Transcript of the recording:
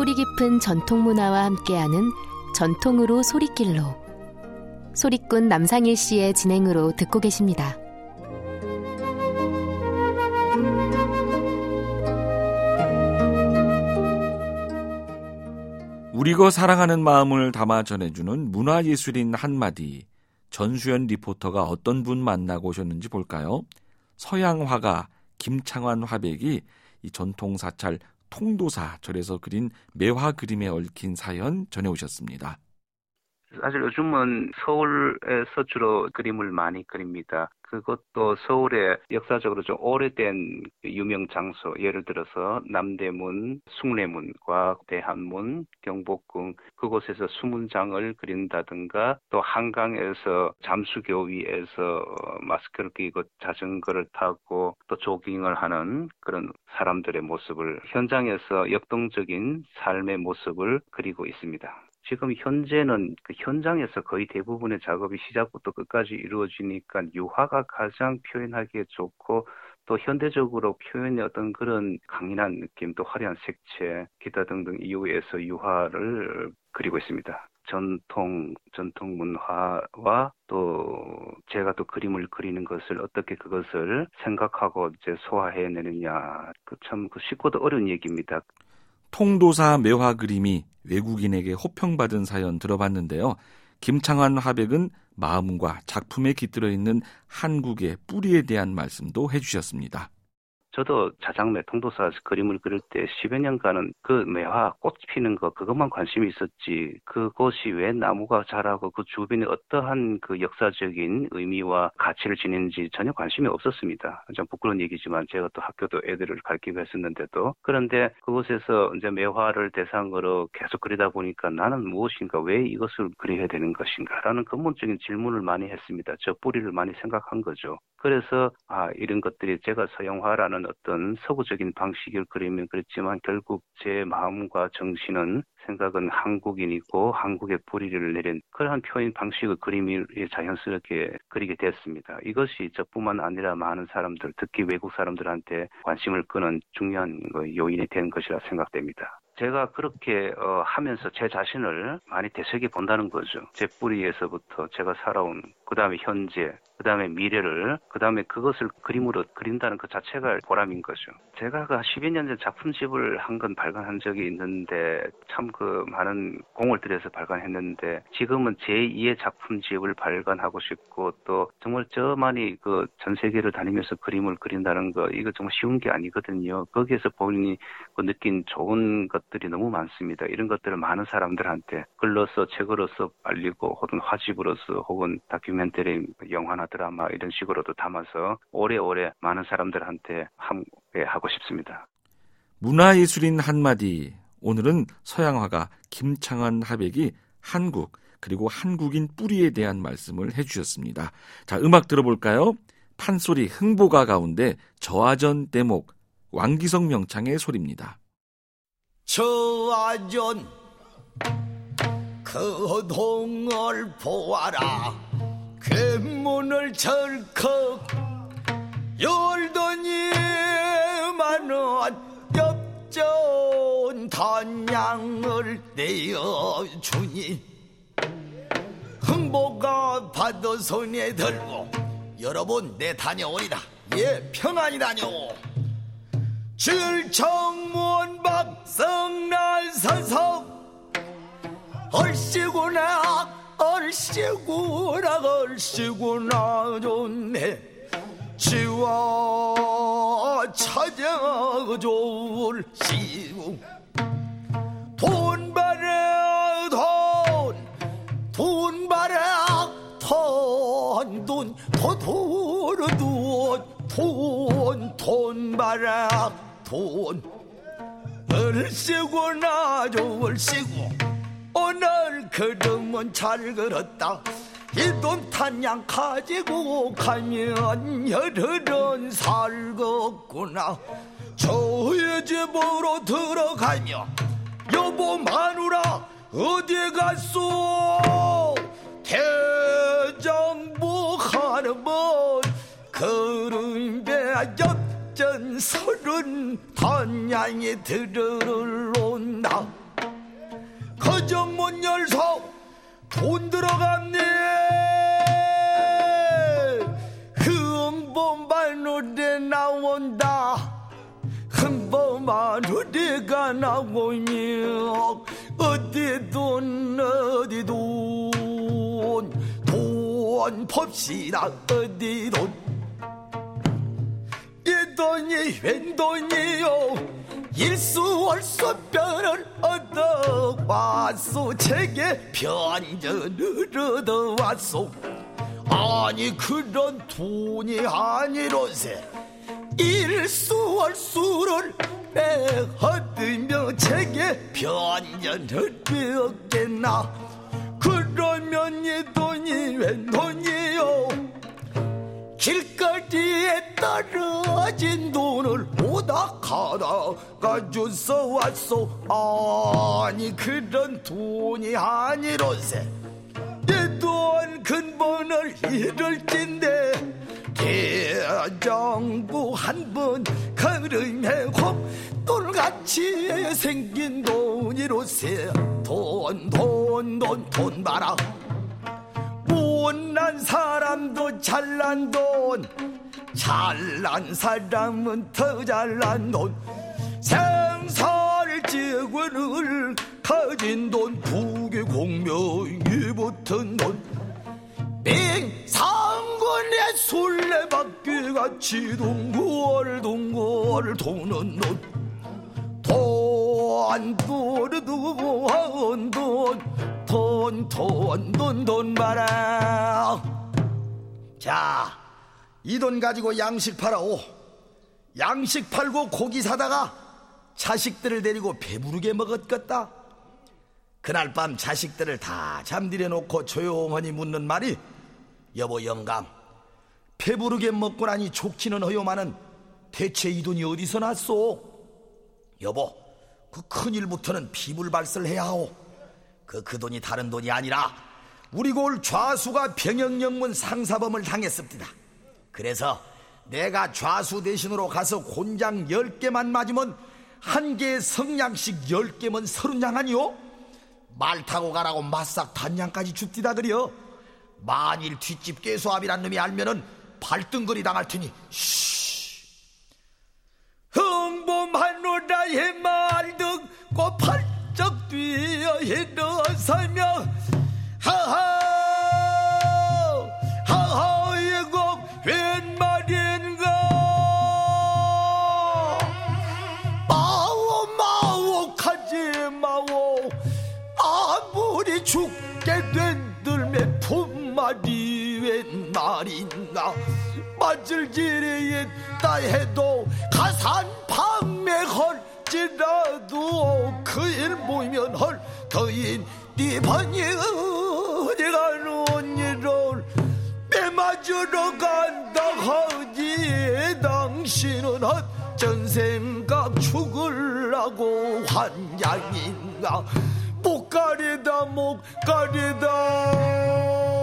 뿌리 깊은 전통 문화와 함께하는 전통으로 소리길로 소리꾼 남상일 씨의 진행으로 듣고 계십니다. 우리가 사랑하는 마음을 담아 전해주는 문화예술인 한마디. 전수연 리포터가 어떤 분 만나고 오셨는지 볼까요? 서양 화가 김창완 화백이 이 전통 사찰 통도사 절에서 그린 매화 그림에 얽힌 사연 전해오셨습니다. 사실 요즘은 서울에서 주로 그림을 많이 그립니다. 그것도 서울의 역사적으로 좀 오래된 유명 장소, 예를 들어서 남대문, 숭례문과 대한문, 경복궁 그곳에서 수문장을 그린다든가 또 한강에서 잠수교 위에서 마스크를 끼고 자전거를 타고 또 조깅을 하는 그런 사람들의 모습을 현장에서 역동적인 삶의 모습을 그리고 있습니다. 지금 현재는 그 현장에서 거의 대부분의 작업이 시작부터 끝까지 이루어지니까 유화가 가장 표현하기에 좋고 또 현대적으로 표현의 어떤 그런 강인한 느낌, 또 화려한 색채, 기타 등등 이유에서 유화를 그리고 있습니다. 전통 문화와 또 제가 또 그림을 그리는 것을 어떻게 그것을 생각하고 이제 소화해내느냐, 참 쉽고도 어려운 얘기입니다. 통도사 매화 그림이 외국인에게 호평받은 사연 들어봤는데요. 김창완 화백은 마음과 작품에 깃들어 있는 한국의 뿌리에 대한 말씀도 해주셨습니다. 저도 자작매 통도사 그림을 그릴 때 10여 년간은 그 매화 꽃 피는 거 그것만 관심이 있었지 그곳이 왜 나무가 자라고 그 주변에 어떠한 그 역사적인 의미와 가치를 지니는지 전혀 관심이 없었습니다. 좀 부끄러운 얘기지만 제가 또 학교도 애들을 가르치고 했었는데도 그런데 그곳에서 이제 매화를 대상으로 계속 그리다 보니까 나는 무엇인가 왜 이것을 그려야 되는 것인가 라는 근본적인 질문을 많이 했습니다. 저 뿌리를 많이 생각한 거죠. 그래서 이런 것들이 제가 서양화라는 어떤 서구적인 방식을 그리면 그렇지만 결국 제 마음과 정신은 생각은 한국인이고 한국의 뿌리를 내린 그러한 표현 방식의 그림이 자연스럽게 그리게 됐습니다. 이것이 저뿐만 아니라 많은 사람들, 특히 외국 사람들한테 관심을 끄는 중요한 요인이 된 것이라 생각됩니다. 제가 그렇게 하면서 제 자신을 많이 되새겨 본다는 거죠. 제 뿌리에서부터 제가 살아온 그 다음에 현재, 그 다음에 미래를, 그 다음에 그것을 그림으로 그린다는 그 자체가 보람인 거죠. 제가 10여 년 전 작품집을 한 건 발간한 적이 있는데 참 그 많은 공을 들여서 발간했는데 지금은 제2의 작품집을 발간하고 싶고 또 정말 저만이 그 전 세계를 다니면서 그림을 그린다는 거 이거 정말 쉬운 게 아니거든요. 거기에서 본인이 느낀 좋은 것들이 너무 많습니다. 이런 것들을 많은 사람들한테 글로써 책으로서 알리고 혹은 화집으로서 혹은 다큐멘터리 영화나 드라마 이런 식으로도 담아서 오래오래 많은 사람들한테 함께하고 싶습니다. 문화예술인 한마디. 오늘은 서양화가 김창완 화백이 한국 그리고 한국인 뿌리에 대한 말씀을 해주셨습니다. 자, 음악 들어볼까요? 판소리 흥보가 가운데 저하전 대목 왕기성 명창의 소리입니다. 저하전 그 동을 보아라 괴문을 절컥 열더니만은 엽전 단양을 내어주니 흥보가 받아 손에 들고 여러분 내 다녀오리다. 예 평안히 다녀오. 질청문 박성날 서석 얼씨구나 얼씨구나 얼씨구나 좋네. 지와 찾아 좋을 시구 돈 바래 돈 바래 돈 바래 돈 얼씨구나 좋을시구 오늘 걸으면 잘 걸었다. 이 돈 탄양 가지고 가면 열흘은 살겠구나. 저의 집으로 들어가며 여보 마누라 어디 갔소. 대장부 하는번 그런데 엽전 30 단양이 들어온다. 거정문 열서 돈 들어갔네. 흥범한 노래 나온다. 흥범한 노래가 나오며 어디 돈 어디 돈 봅시다. 어디 돈 이 돈이 웬 돈이요. 일수월수 변을 얻어왔소. 제게 변전을 얻어왔소. 아니 그런 돈이 아니로세. 일수월수를 내 얻으며 제게 변전을 얻겠나. 그러면 이 돈이 웬 돈이요. 길거리에 떨어진 돈을 오닥하다가 주워 왔소. 아니 그런 돈이 아니로세. 내 돈 근본을 잃을진데 대장부 한번 걸음해고 똘같이 생긴 돈이로세. 돈 봐라. 못난 사람도 잘난 돈, 잘난 사람은 더 잘난 돈. 생살지구를 가진 돈, 부귀 공명이 붙은 돈. 맹상군의 술래바퀴 같이 동걸 도는 돈. 돈 봐라. 자, 이 돈 가지고 양식 팔아오. 양식 팔고 고기 사다가 자식들을 데리고 배부르게 먹었겠다. 그날 밤 자식들을 다 잠들여 놓고 조용히 묻는 말이, 여보 영감, 배부르게 먹고 나니 좋기는 허요마는 대체 이 돈이 어디서 났소? 여보, 그 큰일부터는 비불발설해야 하오. 그 돈이 다른 돈이 아니라 우리 고을 좌수가 병영영문 상사범을 당했습니다. 그래서 내가 좌수 대신으로 가서 곤장 10개만 맞으면 한 개의 성냥씩 10개면 30냥 아니요? 말 타고 가라고 맞싹 단냥까지 줍디다 그려. 만일 뒷집 꾀소합이란 놈이 알면은 발등거리 당할 테니 흥범하노라의 말 듣고 팔쩍 뛰어 일어서며 하하 이거 웬 말인가. 마오 가지 마오. 아무리 죽게 된 들매 품말이 웬 말인가. 맞을 길이 있다 해도 가산방매할지라도 그 일 모이면 헐 거인 네 번이 어디 가는 일을 빼맞으러 간다 하지. 당신은 어쩐 생각 죽으려고 환장인가. 못 가리다